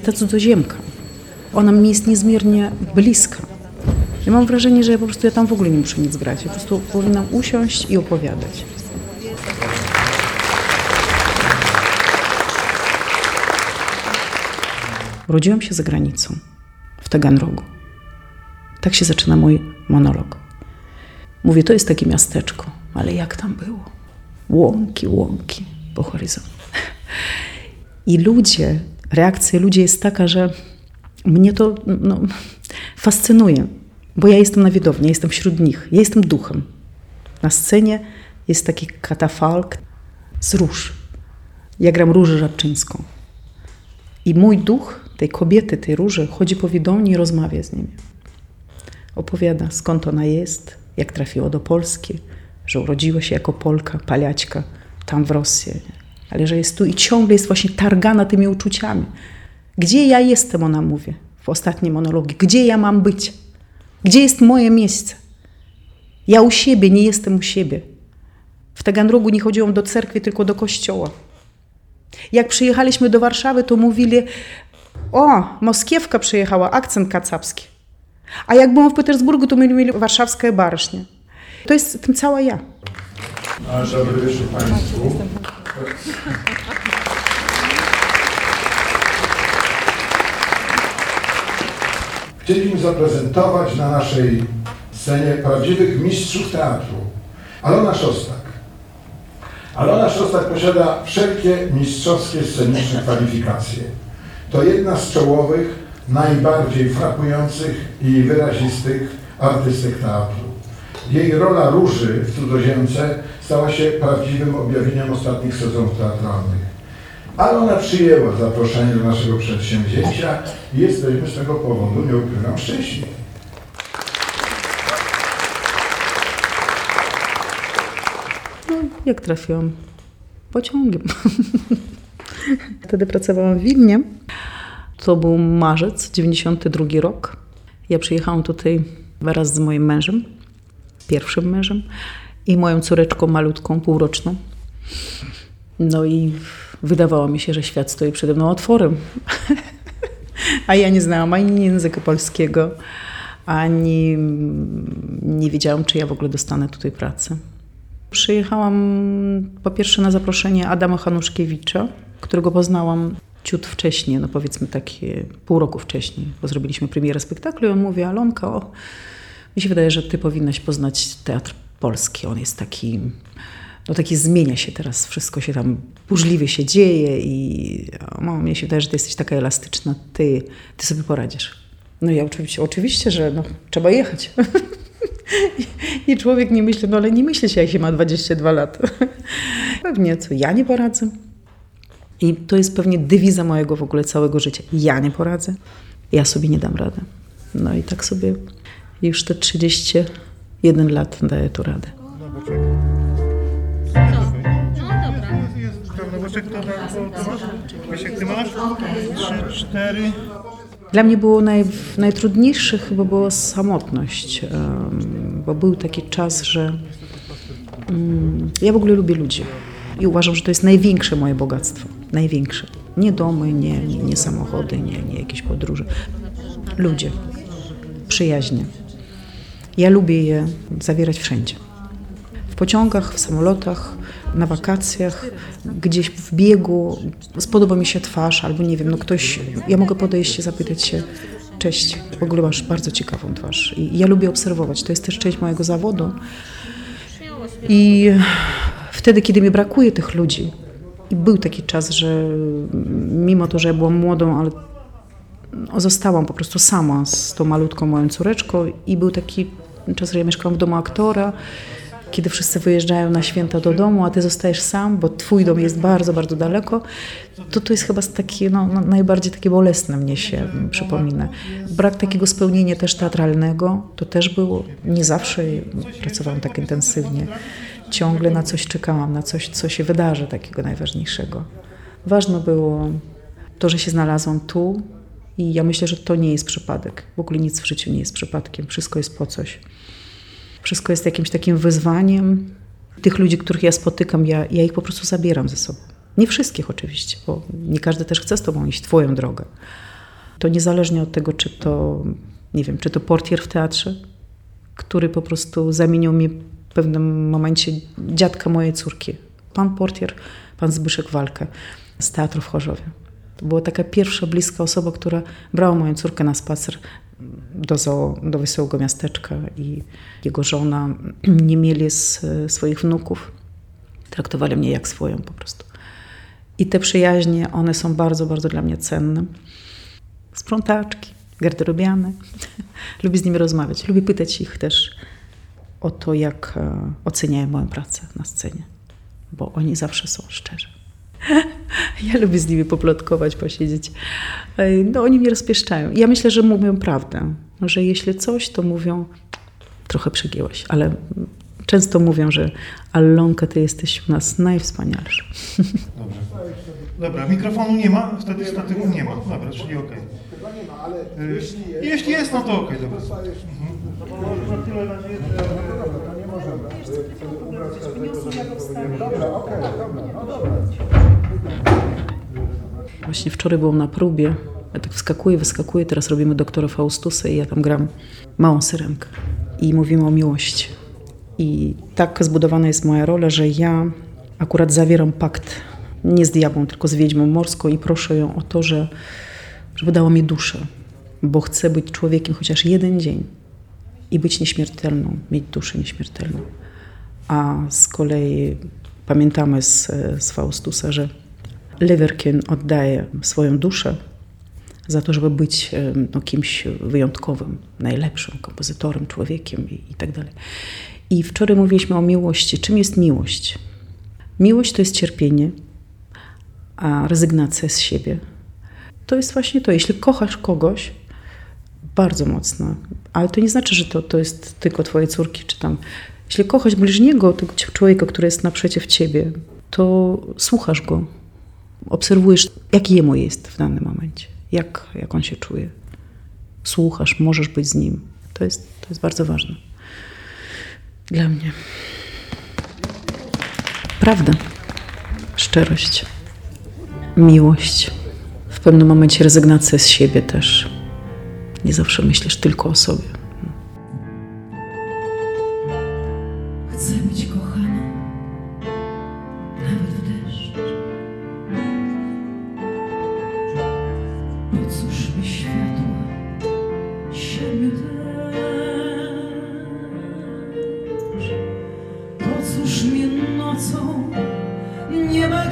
ta cudzoziemka. Ona mi jest niezmiernie bliska. Ja mam wrażenie, że ja tam w ogóle nie muszę nic grać. Ja po prostu powinnam usiąść i opowiadać. Urodziłam się za granicą, w Taganrogu. Tak się zaczyna mój monolog. Mówię, to jest takie miasteczko, ale jak tam było? Łąki po horyzont. I reakcja ludzi jest taka, że mnie to fascynuje, bo ja jestem na widowni, ja jestem wśród nich, ja jestem duchem. Na scenie jest taki katafalk z róż. Ja gram Różę Żabczyńską. I mój duch tej kobiety, tej róży, chodzi po widowni i rozmawia z nimi. Opowiada, skąd ona jest, jak trafiła do Polski, że urodziła się jako Polka, Paliaćka, tam w Rosji, ale że jest tu i ciągle jest właśnie targana tymi uczuciami. Gdzie ja jestem, ona mówi w ostatniej monologii. Gdzie ja mam być? Gdzie jest moje miejsce? Ja u siebie, nie jestem u siebie. W Taganrogu nie chodziłam do cerkwi, tylko do kościoła. Jak przyjechaliśmy do Warszawy, to mówili, o, Moskiewka przyjechała, akcent kacapski. A jak byłam w Petersburgu, to mieli warszawskie baryśnie. To jest tym cała ja. Dobry wieczór Państwu. Chcieliśmy zaprezentować na naszej scenie prawdziwych mistrzów teatru. Alona Szostak. Alona Szostak posiada wszelkie mistrzowskie sceniczne kwalifikacje. To jedna z czołowych, najbardziej frapujących i wyrazistych artystek teatru. Jej rola Róży w Cudzoziemce stała się prawdziwym objawieniem ostatnich sezonów teatralnych. Ale ona przyjęła zaproszenie do naszego przedsięwzięcia i jesteśmy z tego powodu, nie ukrywam, szczęśliwi. No, jak trafiłam? Pociągiem. Wtedy pracowałam w Wilnie. To był marzec, 92 rok. Ja przyjechałam tutaj wraz z moim mężem, pierwszym mężem i moją córeczką malutką, półroczną. No i wydawało mi się, że świat stoi przede mną otworem. A ja nie znałam ani języka polskiego, ani nie wiedziałam, czy ja w ogóle dostanę tutaj pracę. Przyjechałam po pierwsze na zaproszenie Adama Hanuszkiewicza, którego poznałam ciut wcześniej, no powiedzmy takie pół roku wcześniej, bo zrobiliśmy premierę spektaklu i on mówi, Alonka, mi się wydaje, że ty powinnaś poznać teatr polski. On jest taki, taki zmienia się teraz, wszystko się tam burzliwie się dzieje i mnie się wydaje, że ty jesteś taka elastyczna, ty sobie poradzisz. No ja oczywiście, że trzeba jechać. I człowiek nie myśli, ale nie myśli się, jak się ma 22 lata. Pewnie, co ja nie poradzę. I to jest pewnie dewiza mojego w ogóle całego życia. Ja nie poradzę, ja sobie nie dam rady. No i tak sobie już te 31 lat daję tu radę. Ty masz? 3, 4. Dla mnie było najtrudniejsze chyba była samotność, bo był taki czas, że ja w ogóle lubię ludzi i uważam, że to jest największe moje bogactwo. Największe. Nie domy, nie samochody, nie jakieś podróże. Ludzie. Przyjaźnie. Ja lubię je zawierać wszędzie. W pociągach, w samolotach, na wakacjach, gdzieś w biegu, spodoba mi się twarz, albo nie wiem, ktoś, ja mogę podejść i zapytać się, cześć, w ogóle masz bardzo ciekawą twarz. I ja lubię obserwować, to jest też część mojego zawodu. I wtedy, kiedy mi brakuje tych ludzi, i był taki czas, że mimo to, że ja byłam młodą, ale zostałam po prostu sama z tą malutką moją córeczką i był taki czas, że ja mieszkałam w domu aktora, kiedy wszyscy wyjeżdżają na święta do domu, a ty zostajesz sam, bo twój dom jest bardzo, bardzo daleko, to jest chyba takie, najbardziej takie bolesne mnie się przypomina. Brak takiego spełnienia też teatralnego, to też było, nie zawsze pracowałam tak intensywnie. Ciągle na coś czekałam, na coś, co się wydarzy takiego najważniejszego. Ważne było to, że się znalazłam tu i ja myślę, że to nie jest przypadek. W ogóle nic w życiu nie jest przypadkiem, wszystko jest po coś. Wszystko jest jakimś takim wyzwaniem. Tych ludzi, których ja spotykam, ja ich po prostu zabieram ze sobą. Nie wszystkich oczywiście, bo nie każdy też chce z tobą iść twoją drogę. To niezależnie od tego, czy to, nie wiem, czy to portier w teatrze, który po prostu zamienił mi w pewnym momencie dziadka mojej córki. Pan portier, pan Zbyszek Walkę z teatru w Chorzowie. To była taka pierwsza bliska osoba, która brała moją córkę na spacer do Wesołego Miasteczka i jego żona nie mieli swoich wnuków. Traktowali mnie jak swoją po prostu. I te przyjaźnie, one są bardzo, bardzo dla mnie cenne. Sprzątaczki, garderobiane. Lubię z nimi rozmawiać. Lubię pytać ich też o to, jak oceniają moją pracę na scenie. Bo oni zawsze są szczerzy. Ja lubię z nimi poplotkować, posiedzieć. No, oni mnie rozpieszczają. Ja myślę, że mówią prawdę. Że jeśli coś, to mówią, trochę przegięłaś, ale często mówią, że Allonka, ty jesteś u nas najwspanialsza. Dobrze. Dobra, mikrofonu nie ma, wtedy statywu nie ma. Dobra, czyli okej. Jeśli jest, no to okej, dobra. Właśnie wczoraj byłam na próbie. Ja tak wyskakuję, teraz robimy doktora Faustusa i ja tam gram małą syrenkę. I mówimy o miłości. I tak zbudowana jest moja rola, że ja akurat zawieram pakt nie z diabłem, tylko z wiedźmą morską i proszę ją o to, żeby dała mi duszę, bo chcę być człowiekiem chociaż jeden dzień i być nieśmiertelną, mieć duszę nieśmiertelną. A z kolei pamiętamy z Faustusa, że Leverkün oddaje swoją duszę za to, żeby być kimś wyjątkowym, najlepszym kompozytorem, człowiekiem i tak dalej. I wczoraj mówiliśmy o miłości. Czym jest miłość? Miłość to jest cierpienie, a rezygnacja z siebie. To jest właśnie to. Jeśli kochasz kogoś bardzo mocno, ale to nie znaczy, że to jest tylko twoje córki, czy tam. Jeśli kochasz bliźniego, tego człowieka, który jest naprzeciw ciebie, to słuchasz go, obserwujesz, jaki jemu jest w danym momencie, jak on się czuje. Słuchasz, możesz być z nim. To jest bardzo ważne. Dla mnie. Prawda, szczerość, miłość. W pewnym momencie rezygnacja z siebie też. Nie zawsze myślisz tylko o sobie. Chcę być kochaną, nawet w deszcz. Po cóż mi światło, siebie też? Po cóż mi nocą nie ma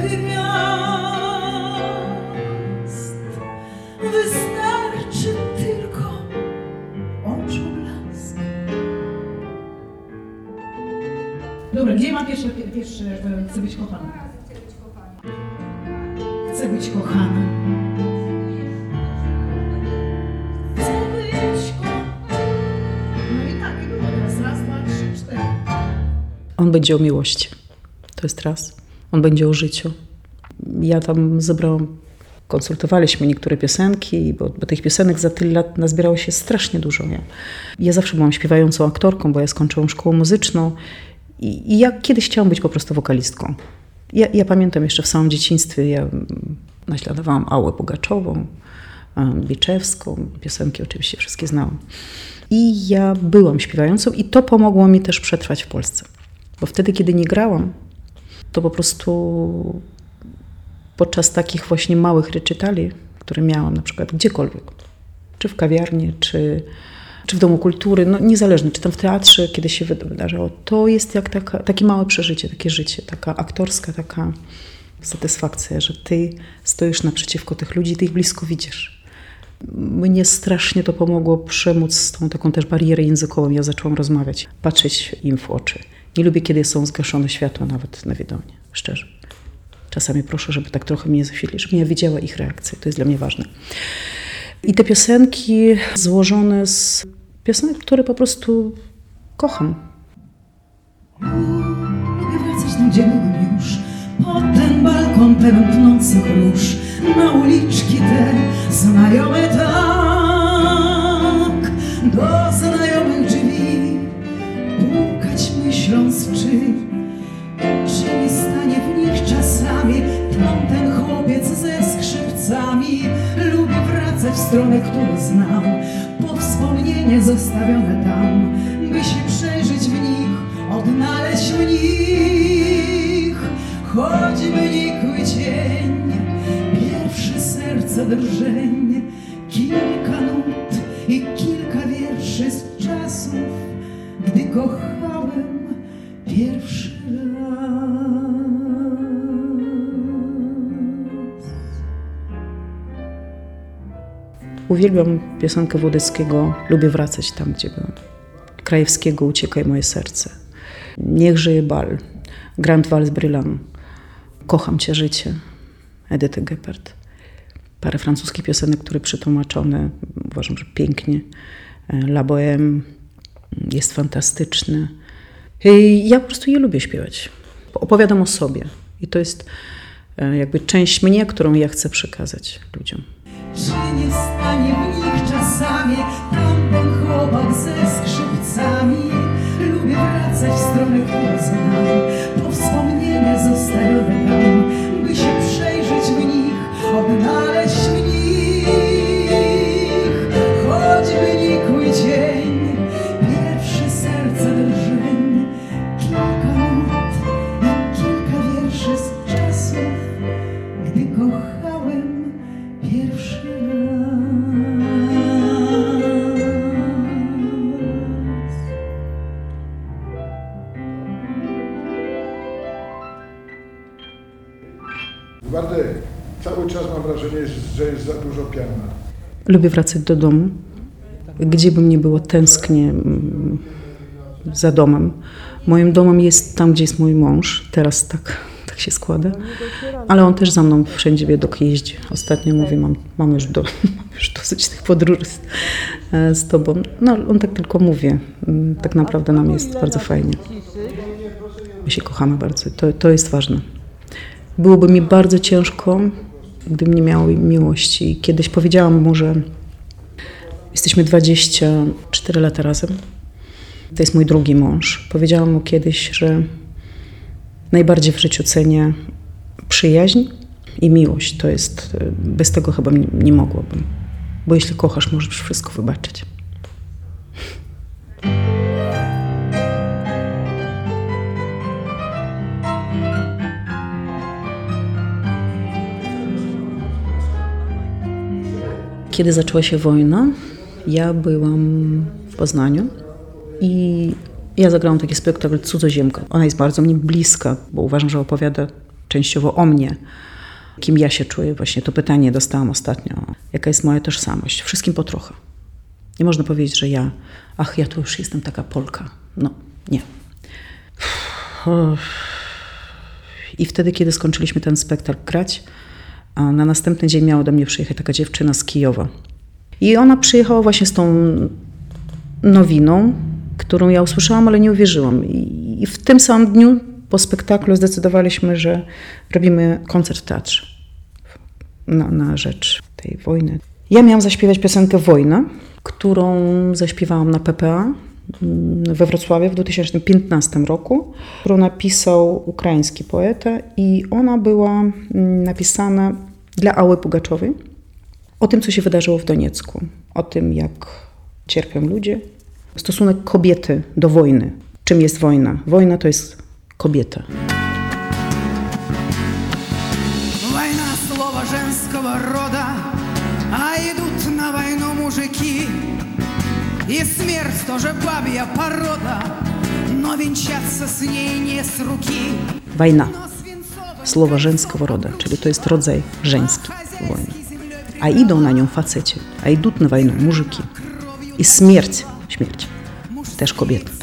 gwiazd? Wystarczy tylko oczu blask. Dobra, gdzie ma pierwsze chcę być kochana? Chcę być kochana. Chcę być kochana. No i tak, i było teraz. Raz, dwa, trzy, cztery. On będzie o miłości. To jest raz. On będzie o życiu. Ja tam konsultowaliśmy niektóre piosenki, bo tych piosenek za tyle lat nazbierało się strasznie dużo. Ja zawsze byłam śpiewającą aktorką, bo ja skończyłam szkołę muzyczną i ja kiedyś chciałam być po prostu wokalistką. Ja pamiętam jeszcze w samym dzieciństwie, ja naśladowałam Allę Pugaczową, Biczewską, piosenki oczywiście wszystkie znałam. I ja byłam śpiewającą i to pomogło mi też przetrwać w Polsce. Bo wtedy, kiedy nie grałam, to po prostu podczas takich właśnie małych recitali, które miałam na przykład gdziekolwiek, czy w kawiarni, czy w Domu Kultury, no niezależnie, czy tam w teatrze, kiedy się wydarzało, to jest jak takie małe przeżycie, takie życie, taka aktorska, taka satysfakcja, że ty stoisz naprzeciwko tych ludzi, ty ich blisko widzisz. Mnie strasznie to pomogło przemóc z tą taką też barierę językową. Ja zaczęłam rozmawiać, patrzeć im w oczy. Nie lubię, kiedy są zgaszone światła nawet na widonie, szczerze. Czasami proszę, żeby tak trochę mnie zaświetlić, żebym ja widziała ich reakcję. To jest dla mnie ważne. I te piosenki złożone z piosenek, które po prostu kocham. Lubię wracać tam, gdzie byłem już. Pod ten balkon pełen pnących róż. Na uliczki te znajome tak. Do znajomych drzwi pukać, myśląc, czy nie stanie w nich czasami. Lubię wracać w stronę, którą znam, po wspomnienie zostawione tam, by się przejrzeć w nich, odnaleźć w nich. Choćby nikły dzień, pierwszy serca drżeń, kilka nut i kilka wierszy z czasów, gdy kochałem pierwszy raz. Uwielbiam piosenkę Wodeckiego Lubię wracać tam, gdzie byłem. Krajewskiego Uciekaj moje serce. Niech żyje bal. Grand Vals Brillant. Kocham cię życie. Edyty Geppert. Parę francuskich piosenek, które przetłumaczone, uważam, że pięknie. La Bohème jest fantastyczny. I ja po prostu je lubię śpiewać. Opowiadam o sobie. I to jest jakby część mnie, którą ja chcę przekazać ludziom. Czy nie stanie w nich czasami tamten chłopak ze skrzypcami? Lubię wracać w stronę, którą znam, po wspomnienie zostawione tam, by się przejrzeć w nich, odnaleźć w nich. Choćby nikły dzień, pierwszy serca drżeń, kilka nut i kilka wierszy z czasów, gdy kochałem pierwszy raz. Wardek, cały czas mam wrażenie, że jest za dużo piana. Lubię wracać do domu. Gdzie bym nie było, tęsknię za domem. Moim domem jest tam, gdzie jest mój mąż. Teraz tak się składa. Ale on też za mną wszędzie widok jeździ. Ostatnio mówi, mam już dosyć tych podróży z tobą. No, on tak tylko mówi. Tak naprawdę nam jest bardzo fajnie. My się kochamy bardzo. To jest ważne. Byłoby mi bardzo ciężko, gdybym nie miała miłości. Kiedyś powiedziałam mu, że jesteśmy 24 lata razem. To jest mój drugi mąż. Powiedziałam mu kiedyś, że najbardziej w życiu cenię przyjaźń i miłość. To jest, bez tego chyba nie mogłabym. Bo jeśli kochasz, możesz wszystko wybaczyć. Kiedy zaczęła się wojna, ja byłam w Poznaniu i ja zagrałam taki spektakl Cudzoziemka. Ona jest bardzo mi bliska, bo uważam, że opowiada częściowo o mnie, kim ja się czuję. Właśnie to pytanie dostałam ostatnio. Jaka jest moja tożsamość? Wszystkim po trochę. Nie można powiedzieć, że ja to już jestem taka Polka. No, nie. I wtedy, kiedy skończyliśmy ten spektakl grać, a na następny dzień miała do mnie przyjechać taka dziewczyna z Kijowa. I ona przyjechała właśnie z tą nowiną, którą ja usłyszałam, ale nie uwierzyłam. I w tym samym dniu po spektaklu zdecydowaliśmy, że robimy koncert w teatrze na rzecz tej wojny. Ja miałam zaśpiewać piosenkę Wojna, którą zaśpiewałam na PPA we Wrocławiu w 2015 roku, którą napisał ukraiński poeta i ona była napisana dla Ały Pugaczowej o tym, co się wydarzyło w Doniecku, o tym, jak cierpią ludzie. Stosunek kobiety do wojny. Czym jest wojna? Wojna to jest kobieta. Война — слово женского рода, а идут на войну мужики. И смерть тоже бабья порода, но венчаться с ней не с руки. Wojna. Słowo żeńskiego roda, czyli to jest rodzaj żeński wojny. A idą na nią faceci, a idą na wojnę muzyki. I śmierć też kobiety.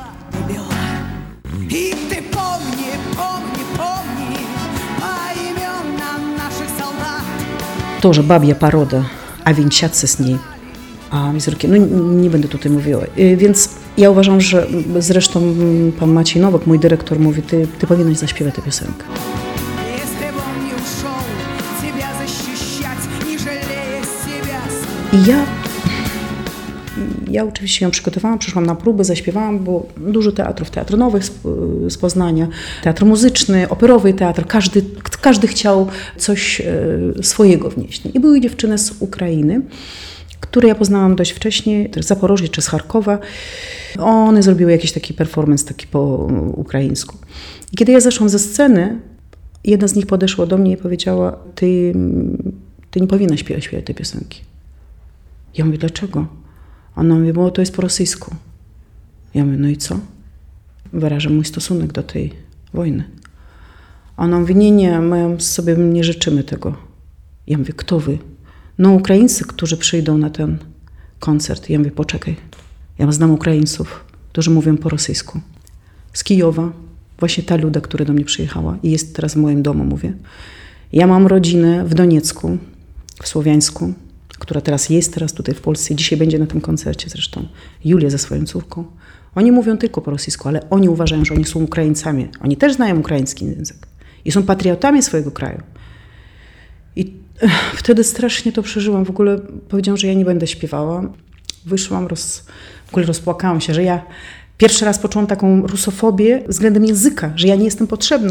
И ты помни, помни, помни поименно наших солдат. Тоже babia paroda, a wienciacy z niej, a wizerunki. No nie będę tutaj mówiła. Więc ja uważam, że zresztą pan Maciej Nowak, mój dyrektor, mówi, ty powinnaś zaśpiewać tę piosenkę. Если бы он не ушел, тебя защищать, не жалея себя. I Ja oczywiście ją przygotowałam, przyszłam na próby, zaśpiewałam, bo dużo teatrów, Teatr Nowy z Poznania, teatr muzyczny, operowy teatr, każdy chciał coś swojego wnieść. I były dziewczyny z Ukrainy, które ja poznałam dość wcześnie, też z Zaporożia czy z Charkowa. One zrobiły jakiś taki performance, taki po ukraińsku. I kiedy ja zeszłam ze sceny, jedna z nich podeszła do mnie i powiedziała, ty nie powinnaś śpiewać tej piosenki. Ja mówię, dlaczego? Ona mówi, bo to jest po rosyjsku. Ja mówię, no i co? Wyrażam mój stosunek do tej wojny. Ona mówi, nie, my sobie nie życzymy tego. Ja mówię, kto wy? No Ukraińcy, którzy przyjdą na ten koncert. Ja mówię, poczekaj, ja znam Ukraińców, którzy mówią po rosyjsku. Z Kijowa, właśnie ta Luda, która do mnie przyjechała i jest teraz w moim domu, mówię. Ja mam rodzinę w Doniecku, w Słowiańsku, która jest teraz tutaj w Polsce. Dzisiaj będzie na tym koncercie zresztą. Julia ze swoją córką. Oni mówią tylko po rosyjsku, ale oni uważają, że oni są Ukraińcami. Oni też znają ukraiński język i są patriotami swojego kraju. I wtedy strasznie to przeżyłam. W ogóle powiedziałam, że ja nie będę śpiewała. Wyszłam, w ogóle rozpłakałam się, że ja pierwszy raz poczułam taką rusofobię względem języka, że ja nie jestem potrzebna.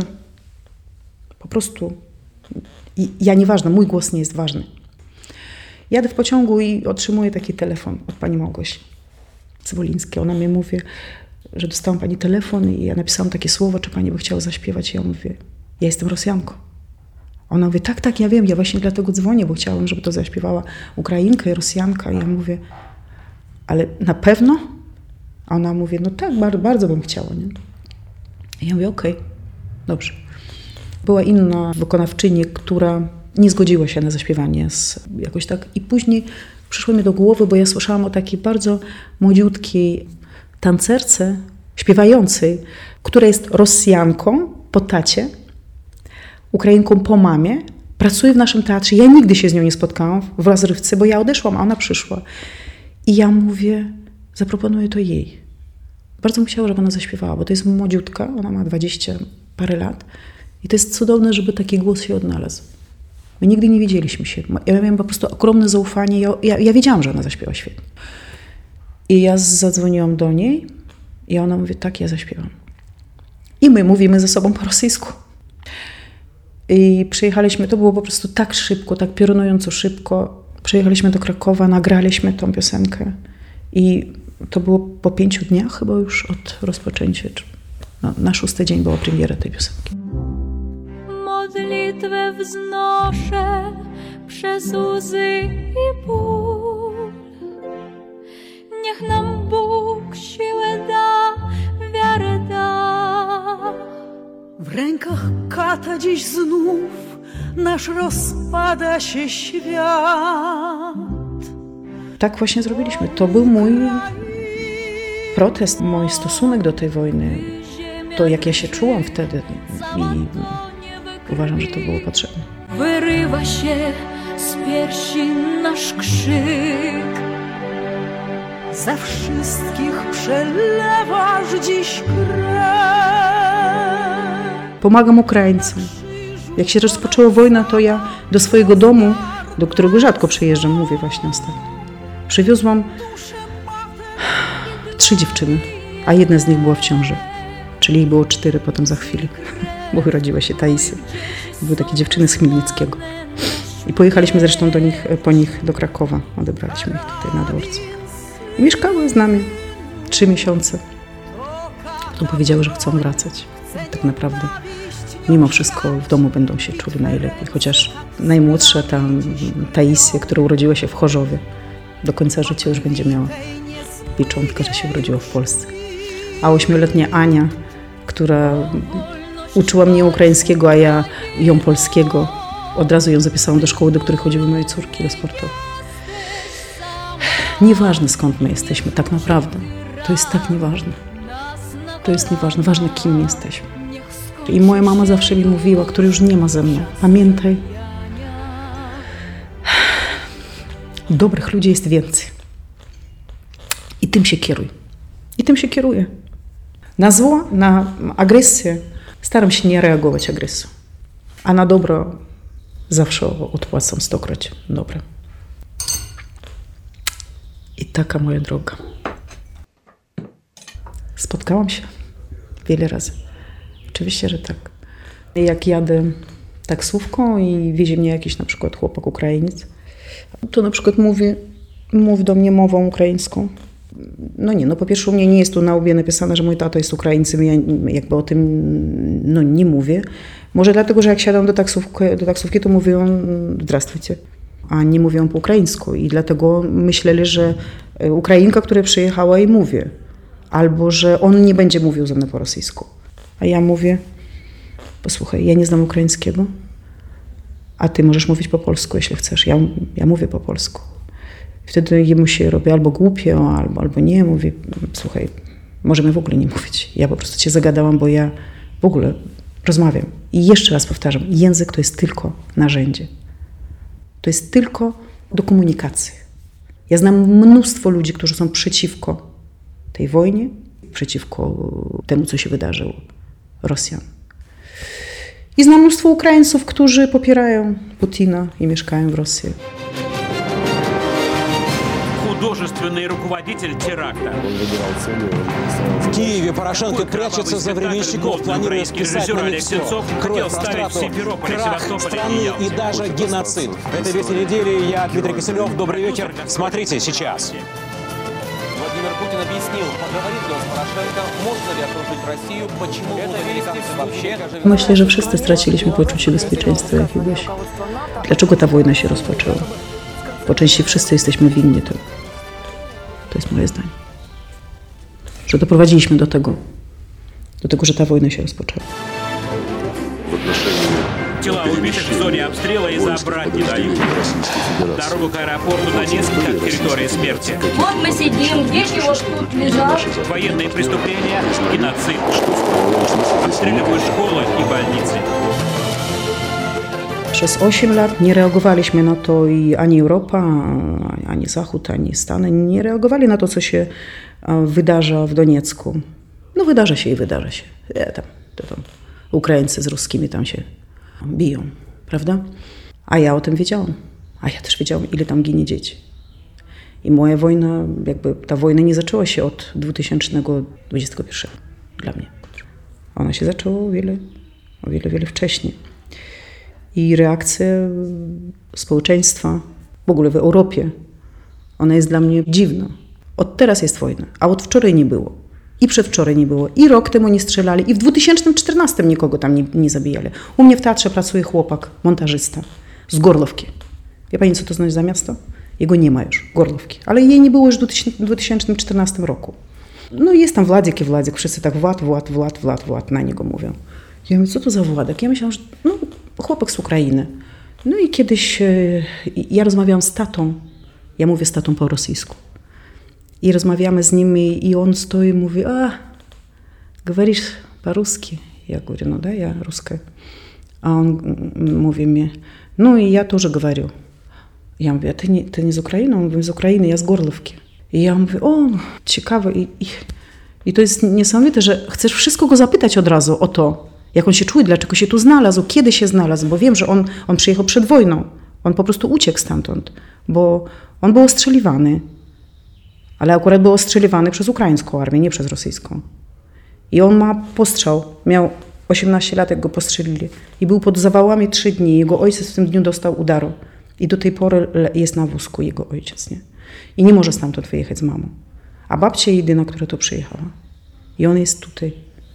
Po prostu ja nieważna, mój głos nie jest ważny. Jadę w pociągu i otrzymuję taki telefon od pani Małgosi Cywolińskiej. Ona mi mówi, że dostałam pani telefon i ja napisałam takie słowo, czy pani by chciała zaśpiewać. I ja mówię, ja jestem Rosjanką. Ona mówi, tak, ja wiem, ja właśnie dlatego dzwonię, bo chciałam, żeby to zaśpiewała Ukrainka i Rosjanka. I ja mówię, ale na pewno? A ona mówi, no tak, bardzo bym chciała. Nie? I ja mówię, okej, dobrze. Była inna wykonawczyni, która nie zgodziła się na zaśpiewanie jakoś tak. I później przyszło mi do głowy, bo ja słyszałam o takiej bardzo młodziutkiej tancerce, śpiewającej, która jest Rosjanką po tacie, Ukrainką po mamie, pracuje w naszym teatrze. Ja nigdy się z nią nie spotkałam w rozrywce, bo ja odeszłam, a ona przyszła. I ja mówię, zaproponuję to jej. Bardzo bym chciała, żeby ona zaśpiewała, bo to jest młodziutka, ona ma 20 parę lat. I to jest cudowne, żeby taki głos się odnalazł. My nigdy nie widzieliśmy się. Ja miałam po prostu ogromne zaufanie. Ja wiedziałam, że ona zaśpiewa świetnie. I ja zadzwoniłam do niej i ona mówi, tak, ja zaśpiewam. I my mówimy ze sobą po rosyjsku. I przyjechaliśmy, to było po prostu tak szybko, tak piorunująco szybko. Przyjechaliśmy do Krakowa, nagraliśmy tą piosenkę. I to było po 5 dniach chyba już od rozpoczęcia. Na 6. dzień była premiera tej piosenki. Modlitwę wznoszę przez łzy i ból. Niech nam Bóg siłę da, wiarę da. W rękach kata dziś znów nasz rozpada się świat. Tak właśnie zrobiliśmy. To był mój protest, mój stosunek do tej wojny. To jak ja się czułam wtedy i uważam, że to było potrzebne. Wyrywa się z piersi nasz krzyk. Za wszystkich przelewasz dziś krew. Pomagam Ukraińcom. Jak się rozpoczęła wojna, to ja do swojego domu, do którego rzadko przyjeżdżam, mówię właśnie ostatnio, przywiozłam 3 dziewczyny, a jedna z nich była w ciąży. Czyli ich było 4 potem za chwilę, bo urodziła się Taisia. Były takie dziewczyny z Chmielnickiego. I pojechaliśmy zresztą po nich do Krakowa. Odebraliśmy ich tutaj na dworcu. I mieszkały z nami 3 miesiące. Potem powiedziały, że chcą wracać. I tak naprawdę mimo wszystko w domu będą się czuli najlepiej. Chociaż najmłodsza ta Taisia, która urodziła się w Chorzowie, do końca życia już będzie miała pieczątkę, że się urodziła w Polsce. A 8-letnia Ania, która uczyła mnie ukraińskiego, a ja ją polskiego, od razu ją zapisałam do szkoły, do której chodziły moje córki, do sportowej. Nieważne, skąd my jesteśmy, tak naprawdę. To jest tak nieważne. To jest nieważne. Ważne, kim jesteśmy. I moja mama zawsze mi mówiła, która już nie ma ze mną, pamiętaj, dobrych ludzi jest więcej. I tym się kieruj. I tym się kieruję. Na zło, na agresję staram się nie reagować agresją. A na dobro zawsze odpłacam 100-kroć dobre. I taka moja droga. Spotkałam się wiele razy. Oczywiście, że tak. Jak jadę taksówką i wiezie mnie jakiś na przykład chłopak Ukrainiec, to na przykład mów do mnie mową ukraińską. No po pierwsze u mnie nie jest tu na łbie napisane, że mój tato jest Ukraińcem, ja jakby o tym nie mówię. Może dlatego, że jak siadam do taksówki, to mówią zdrawstwujcie, a nie mówią po ukraińsku i dlatego myśleli, że Ukrainka, która przyjechała i mówię, albo że on nie będzie mówił ze mną po rosyjsku. A ja mówię, posłuchaj, ja nie znam ukraińskiego, a ty możesz mówić po polsku, jeśli chcesz. Ja mówię po polsku. Wtedy jemu się robi albo głupio, albo nie. Mówię, słuchaj, możemy w ogóle nie mówić. Ja po prostu cię zagadałam, bo ja w ogóle rozmawiam. I jeszcze raz powtarzam, język to jest tylko narzędzie. To jest tylko do komunikacji. Ja znam mnóstwo ludzi, którzy są przeciwko tej wojnie, przeciwko temu, co się wydarzyło. Rosjan. I znam mnóstwo Ukraińców, którzy popierają Putina i mieszkają w Rosji. Художественный руководитель теракта. В Киеве Порошенко прячется за временщиков, планируя списать на них все. Кровь, растрату, крах страны и даже геноцид. Это «Вести недели». Я Дмитрий Киселев. Добрый вечер. Смотрите сейчас. Владимир Путин объяснил, поговорит ли он с Порошенко, можно ли окружить Россию, почему будут американцы вообще... Myślę, że wszyscy straciliśmy poczucie bezpieczeństwa jakiegoś. Dlaczego ta wojna się rozpoczęła? Po części wszyscy jesteśmy winni tego. To jest moje zdanie. Że doprowadziliśmy do tego, że ta wojna się rozpoczęła. Тела убитых в зоне обстрела и забрать не дают. Дорогу к аэропорту Донецк как территория смерти. Вот мы сидим, дети вот тут лежат. Военные преступления, геноцид. Обстреливают школы и больницы. Przez 8 lat nie reagowaliśmy na to i ani Europa, ani Zachód, ani Stany nie reagowali na to, co się wydarza w Doniecku. No wydarza się i wydarza się. Tam Ukraińcy z Ruskimi tam się biją, prawda? A ja o tym wiedziałam. A ja też wiedziałam, ile tam ginie dzieci. I moja wojna, ta wojna nie zaczęła się od 2021 dla mnie. Ona się zaczęła o wiele wcześniej. I reakcja społeczeństwa, w ogóle w Europie, ona jest dla mnie dziwna. Od teraz jest wojna, a od wczoraj nie było. I przedwczoraj nie było. I rok temu nie strzelali. I w 2014 nikogo tam nie zabijali. U mnie w teatrze pracuje chłopak, montażysta z Gorlówki. Wie pani, co to znaczy za miasto? Jego nie ma już, Gorlówki. Ale jej nie było już w 2014 roku. No jest tam Władek i Władek. Wszyscy tak Wład na niego mówią. Ja mówię, co to za Władek? Ja myślałam, że chłopak z Ukrainy. No i kiedyś ja rozmawiałam z tatą. Ja mówię z tatą po rosyjsku. I rozmawiamy z nim i on stoi i mówi, говоришь по-русски? Я говорю, ну да, я русская. А он mówi mi, no i ja тоже говорю. Ja mówię, a ty nie z Ukrainy? On mówi, z Ukrainy, ja z Gorlówki. I ja mówię, ciekawe. I to jest niesamowite, że chcesz wszystko go zapytać od razu o to, jak on się czuje, dlaczego się tu znalazł, kiedy się znalazł, bo wiem, że on przyjechał przed wojną. On po prostu uciekł stamtąd, bo on był ostrzeliwany. Ale akurat był ostrzeliwany przez ukraińską armię, nie przez rosyjską. I on ma postrzał. Miał 18 lat, jak go postrzelili. I był pod zawałami 3 dni. Jego ojciec w tym dniu dostał udaru. I do tej pory jest na wózku jego ojciec, nie? I nie może stamtąd wyjechać z mamą. A babcia jedyna, która tu przyjechała. I on jest tutaj.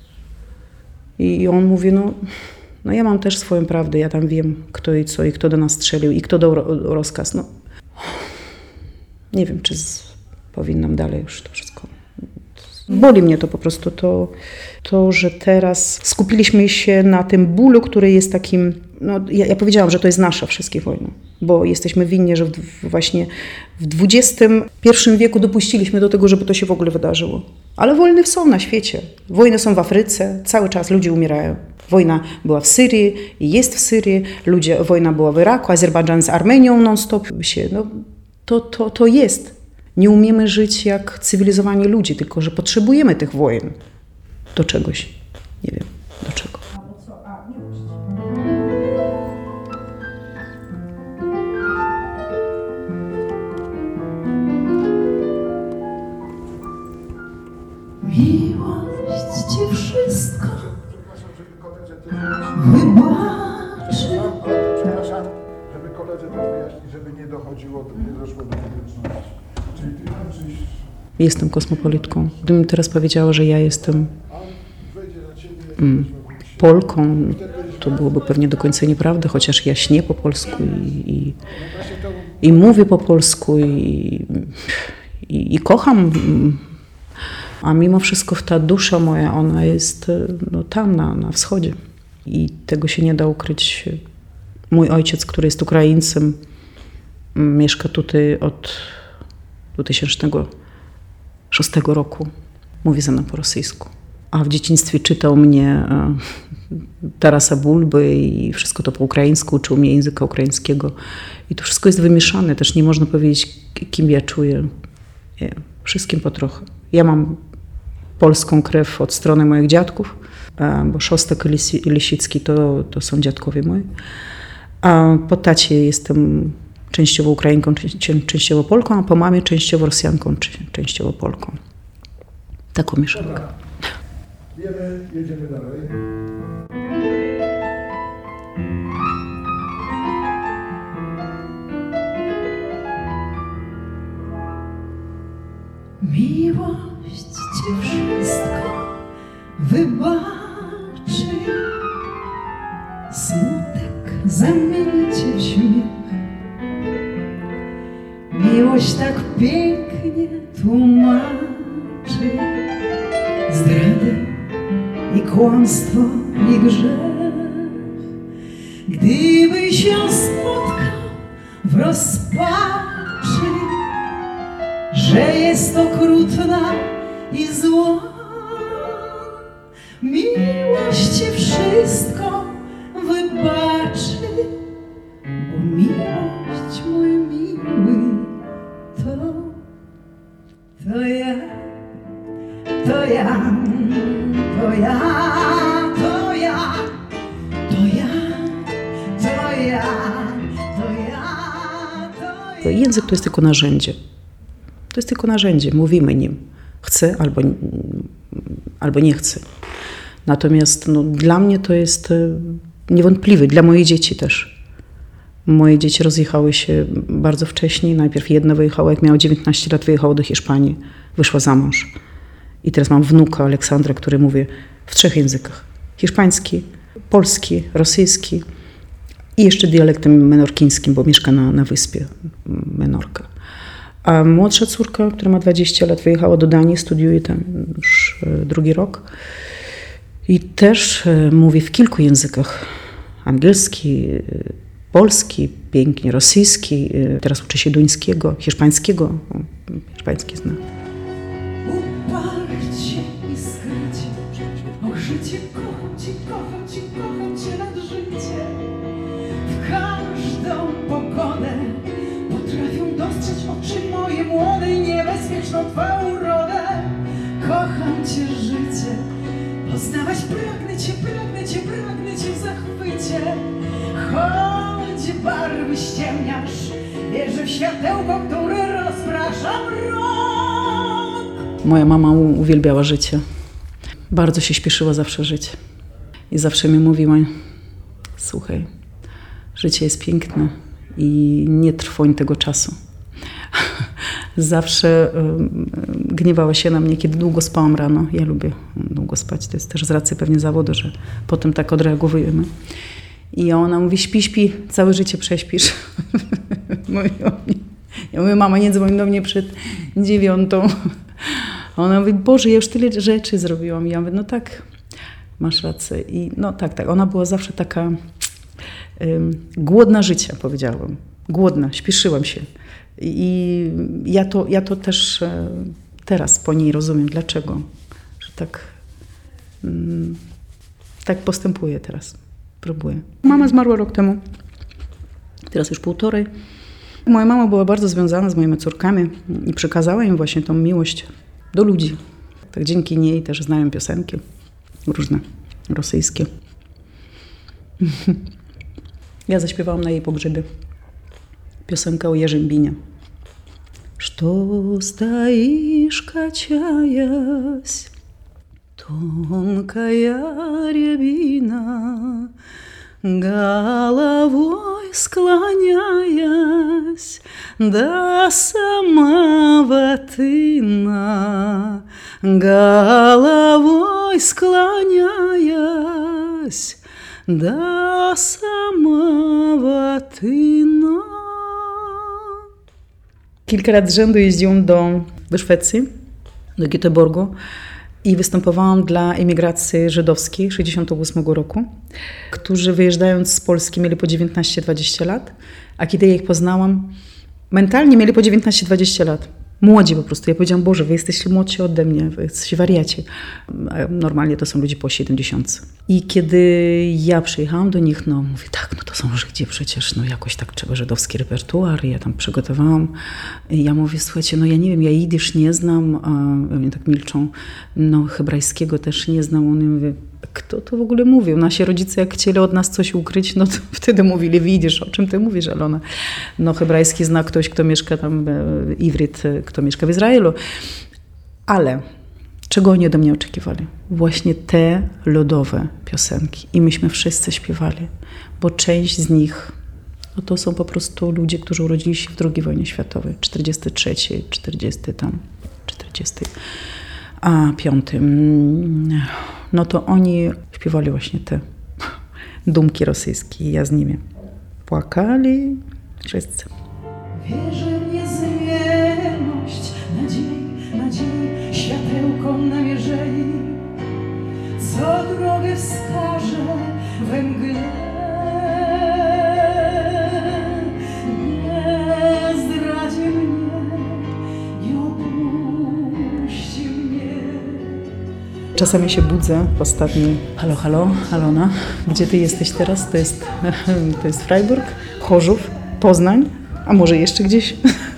I on mówi, no ja mam też swoją prawdę. Ja tam wiem, kto i co, i kto do nas strzelił, i kto dał rozkaz. No, nie wiem, czy powinnam dalej już to wszystko. Boli mnie to po prostu, to, że teraz skupiliśmy się na tym bólu, który jest takim, ja powiedziałam, że to jest nasza wszystkich wojna, bo jesteśmy winni, że właśnie w XXI wieku dopuściliśmy do tego, żeby to się w ogóle wydarzyło. Ale wojny są na świecie. Wojny są w Afryce, cały czas ludzie umierają. Wojna była w Syrii, jest w Syrii, wojna była w Iraku, Azerbejdżan z Armenią non-stop. To jest. Nie umiemy żyć jak cywilizowani ludzie, tylko że potrzebujemy tych wojen do czegoś. Nie wiem, do czego. chodziło, to nie doszło do wieczności. Czyli ty raczej... Jestem kosmopolitką. Gdybym teraz powiedziała, że ja jestem Polką, to byłoby pewnie do końca nieprawda, chociaż ja śnię po polsku i mówię po polsku i kocham. A mimo wszystko ta dusza moja, ona jest tam na wschodzie. I tego się nie da ukryć. Mój ojciec, który jest Ukraińcem, mieszka tutaj od 2006 roku. Mówi ze mną po rosyjsku. A w dzieciństwie czytał mnie Tarasa Bulby i wszystko to po ukraińsku, uczył mnie języka ukraińskiego. I to wszystko jest wymieszane. Też nie można powiedzieć, kim ja czuję. Wszystkim po trochę. Ja mam polską krew od strony moich dziadków, bo Szostak i Lisicki to są dziadkowie moi. A po tacie jestem częściowo Ukrainką, częściowo Polką, a po mamie częściowo Rosjanką, częściowo Polką. Taką mieszankę. Jedziemy dalej. Miłość ci wszystko wybaczy, smutek zamieni cię w śmiech. Miłość tak pięknie tłumaczy zdradę i kłamstwo i grzech. Gdybyś ją spotkał w rozpaczy, że jest okrutna i zła, miłość ci wszystko wybaczy, bo miłość, mój miły, to ja, to ja, to ja, to ja, to ja, to ja, to ja, to ja. Język to jest tylko narzędzie. To jest tylko narzędzie, mówimy nim. Chcę albo nie chcę. Natomiast dla mnie to jest niewątpliwe, dla moich dzieci też. Moje dzieci rozjechały się bardzo wcześnie. Najpierw jedna wyjechała, jak miała 19 lat, wyjechała do Hiszpanii, wyszła za mąż. I teraz mam wnuka Aleksandra, który mówi w 3 językach. Hiszpański, polski, rosyjski i jeszcze dialektem menorkińskim, bo mieszka na wyspie Menorka. A młodsza córka, która ma 20 lat, wyjechała do Danii, studiuje tam już 2. rok. I też mówi w kilku językach. Angielski, polski, pięknie rosyjski, teraz uczy się duńskiego, hiszpańskiego. Hiszpański zna. Uparcie i skrycie, o życie kocham cię nad życie. W każdą pogodę potrafią dostrzec oczy moje młode i niebezpieczną twą urodę. Kocham cię życie, poznawać pragnę cię w zachwycie. Choć barwy ściemniasz, wierzę w światełko, które rozprasza mrok. Moja mama uwielbiała życie. Bardzo się śpieszyła zawsze żyć. I zawsze mi mówiła, słuchaj, życie jest piękne i nie trwoń tego czasu. Zawsze gniewała się na mnie, kiedy długo spałam rano. Ja lubię długo spać, to jest też z racji pewnie zawodu, że potem tak odreagowujemy. I ona mówi, śpi, całe życie prześpisz. Ja mówię, mama, nie dzwoń do mnie przed 9. Ona mówi, Boże, ja już tyle rzeczy zrobiłam. I ja mówię, no tak, masz rację. I no tak. Ona była zawsze taka głodna życia, powiedziałabym. Głodna, śpieszyłam się. I ja to też teraz po niej rozumiem, dlaczego. Że tak postępuję teraz. Próbuję. Mama zmarła rok temu. Teraz już 1,5. Moja mama była bardzo związana z moimi córkami i przekazała im właśnie tą miłość do ludzi. Tak dzięki niej też znają piosenki różne, rosyjskie. Ja zaśpiewałam na jej pogrzebie piosenkę o Jerzymbinie. Что стоишь, качаясь, тонкая рябина, головой склоняясь до самого тына, головой склоняясь до samego tyna. Kilka lat z rzędu jeździłam do Szwecji, do Göteborgu i występowałam dla emigracji żydowskiej 1968 roku, którzy wyjeżdżając z Polski mieli po 19-20 lat, a kiedy ja ich poznałam, mentalnie mieli po 19-20 lat. Młodzi po prostu. Ja powiedziałam, Boże, wy jesteście młodsi ode mnie, wy jesteście wariaci. Normalnie to są ludzie po 70. I kiedy ja przyjechałam do nich, no mówię, tak, no to są Żydzi przecież, no jakoś tak trzeba żydowski repertuar. Ja tam przygotowałam. I ja mówię, słuchajcie, no ja nie wiem, ja jidysz nie znam, oni tak milczą, no hebrajskiego też nie znam. Oni mówią, kto to w ogóle mówił? Nasi rodzice jak chcieli od nas coś ukryć, no to wtedy mówili, widzisz, o czym ty mówisz, Alona? No hebrajski zna ktoś, kto mieszka tam, Ivrit, kto mieszka w Izraelu. Ale czego oni ode mnie oczekiwali? Właśnie te ludowe piosenki. I myśmy wszyscy śpiewali, bo część z nich, no to są po prostu ludzie, którzy urodzili się w II wojnie światowej, 43, 45. No to oni śpiewali właśnie te dumki rosyjskie i ja z nimi. Płakali wszyscy. Wierzę w niezmienność nadziei, światełko namierzei, co drogę wskaże we mgle. Nie zdradzi mnie, nie opuści mnie. Czasami się budzę w ostatniej. Halo, halo, Alona, gdzie ty jesteś teraz? To jest Freiburg, Chorzów, Poznań, a może jeszcze gdzieś?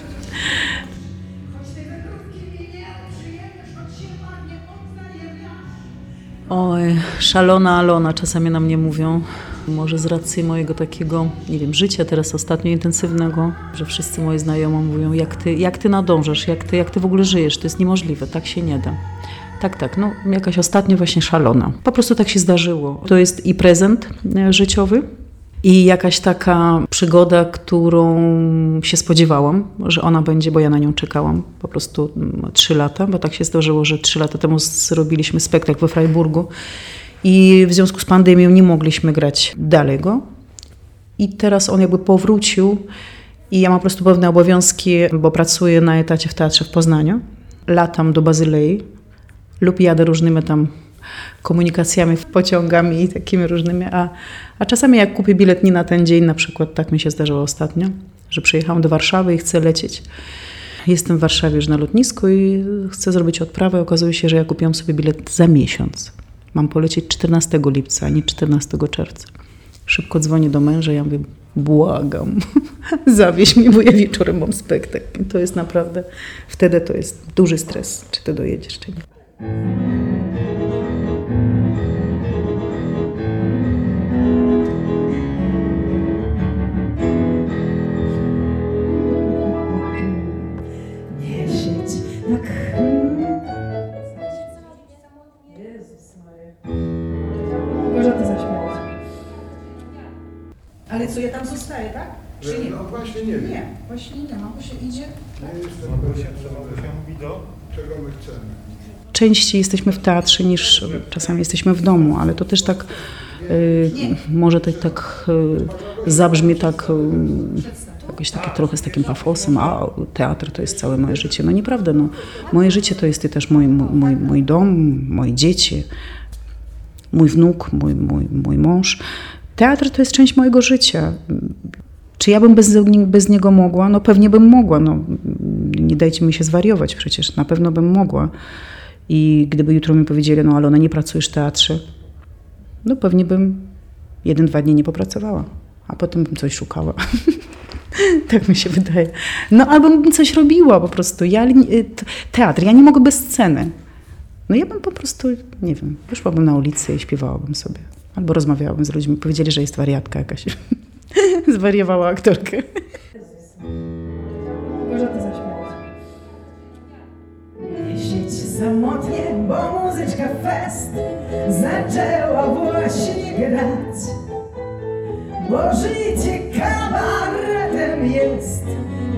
Oj, szalona Alona czasami na mnie mówią. Może z racji mojego takiego, nie wiem, życia teraz ostatnio intensywnego, że wszyscy moi znajomi mówią, jak ty nadążasz, jak ty w ogóle żyjesz, to jest niemożliwe, tak się nie da. Tak, no jakaś ostatnio właśnie szalona. Po prostu tak się zdarzyło. To jest i prezent życiowy, i jakaś taka przygoda, którą się spodziewałam, że ona będzie, bo ja na nią czekałam po prostu 3 lata, bo tak się zdarzyło, że 3 lata temu zrobiliśmy spektakl we Freiburgu i w związku z pandemią nie mogliśmy grać dalej go. I teraz on jakby powrócił i ja mam po prostu pewne obowiązki, bo pracuję na etacie w teatrze w Poznaniu. Latam do Bazylei lub jadę różnymi tam komunikacjami, pociągami i takimi różnymi, a czasami jak kupię bilet nie na ten dzień, na przykład tak mi się zdarzyło ostatnio, że przyjechałam do Warszawy i chcę lecieć. Jestem w Warszawie już na lotnisku i chcę zrobić odprawę. Okazuje się, że ja kupiłam sobie bilet za miesiąc. Mam polecieć 14 lipca, a nie 14 czerwca. Szybko dzwonię do męża, ja mówię, błagam, zawieź mi, bo ja wieczorem mam spektakl. I to jest naprawdę, wtedy to jest duży stres, czy ty dojedziesz, czy nie. Nie siedź tak. Jezus Maria. Może ty zaśmiałeś. Ale co, ja tam zostaję, tak? Czy nie? No właśnie nie wiem. Nie, właśnie nie ma, bo się idzie. Nie jestem mówi do czego my chcemy. Częściej jesteśmy w teatrze niż czasami jesteśmy w domu, ale to też tak może tak zabrzmi tak jakoś takie trochę z takim pafosem, a teatr to jest całe moje życie. No nieprawda, no. Moje życie to jest też mój dom, moje dzieci, mój wnuk, mój mąż. Teatr to jest część mojego życia. Czy ja bym bez niego mogła? No pewnie bym mogła. No, nie dajcie mi się zwariować przecież. Na pewno bym mogła. I gdyby jutro mi powiedzieli, no Alona, nie pracujesz w teatrze, no pewnie bym 1-2 dni nie popracowała, a potem bym coś szukała. Tak mi się wydaje. No albo bym coś robiła po prostu. Teatr, ja nie mogę bez sceny. No ja bym po prostu, nie wiem, wyszłabym na ulicę i śpiewałabym sobie. Albo rozmawiałabym z ludźmi. Powiedzieli, że jest wariatka jakaś. Zwariowała aktorkę. Może ty zaśmiałeś. Nie siedź samotnie, bo muzyczka fest zaczęła właśnie grać. Bo życie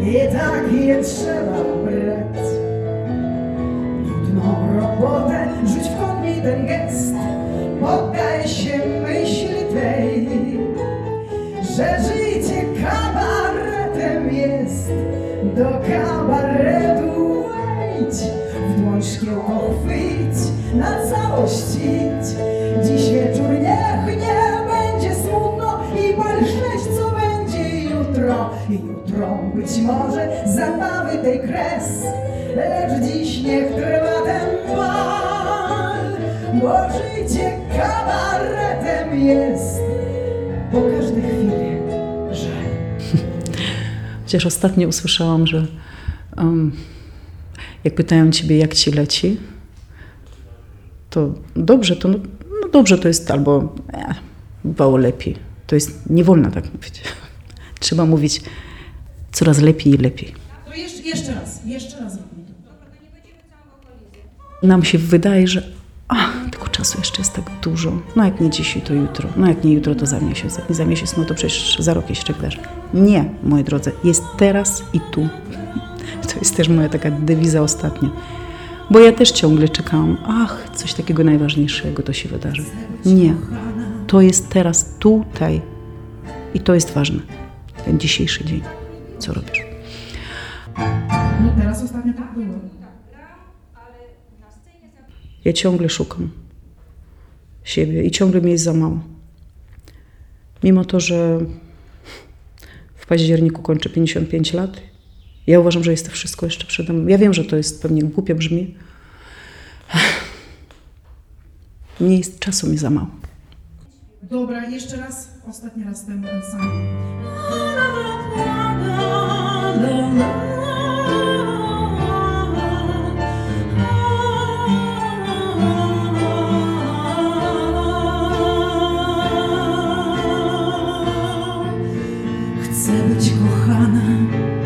i tak je trzeba brać. Trudną robotę rzuć w kąt mi ten gest, poddaj się myśli tej, że życie kabaretem jest. Do kabaretu wejdź, w dłoń szkiełko chwyć, na całość idź. Dziś wieczór niech nie będzie smutno i balszleć, co będzie jutro. Jutro być może zabawy tej kres, lecz dziś niech trwa ten bal, bo życie kabaretem jest, po każdej chwili żal. Chociaż ostatnio usłyszałam, że jak pytają ciebie, jak ci leci, to dobrze, to no dobrze to jest, albo bywało lepiej. To jest, nie wolno tak mówić. Trzeba mówić coraz lepiej i lepiej. To jeszcze raz robimy. Nam się wydaje, że tego czasu jeszcze jest tak dużo. No jak nie dzisiaj, to jutro. No jak nie jutro, to za miesiąc. Jak nie za miesiąc, no to przecież za rok jeszcze wydarzy. Nie, moi drodzy, jest teraz i tu. To jest też moja taka dewiza ostatnia. Bo ja też ciągle czekałam, coś takiego najważniejszego to się wydarzy. Nie, to jest teraz, tutaj. I to jest ważne. Ten dzisiejszy dzień. Co robisz? No teraz ostatnio tak było. Ja ciągle szukam siebie i ciągle mi jest za mało. Mimo to, że w październiku kończę 55 lat, ja uważam, że jest to wszystko jeszcze przede mną. Ja wiem, że to jest pewnie głupio brzmi. Nie jest czasu mi za mało. Dobra, jeszcze raz, ostatni raz ten sam. Chcę być kochana